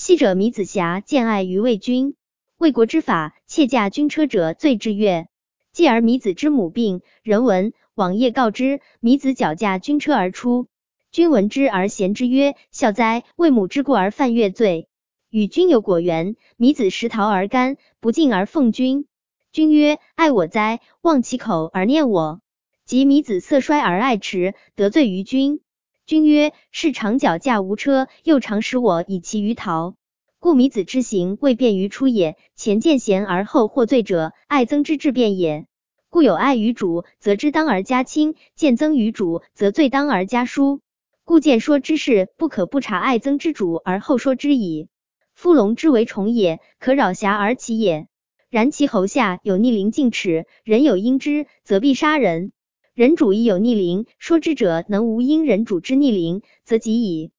昔者糜子瑕见爱于魏君，魏国之法，窃驾军车者罪至越。继而糜子之母病，人闻，往夜告之，糜子脚驾军车而出。君闻之而贤之曰：孝哉，为母之故而犯越罪。与君有果园，糜子食桃而甘，不敬而奉君。君曰：爱我哉，忘其口而念我。及糜子色衰而爱弛，得罪于君。君曰：是长脚驾无车，又常使我以其于桃。故糜子之行未便于出也，前见贤而后获罪者，爱憎之至变也。故有爱于主，则之当而加轻；见憎于主，则罪当而加疏。故见说之事，不可不察爱憎之主而后说之矣。夫龙之为虫也，可扰瑕而起也。然其喉下有逆鳞径齿，人有因之，则必杀人。人主亦有逆鳞，说之者能无因人主之逆鳞，则及矣。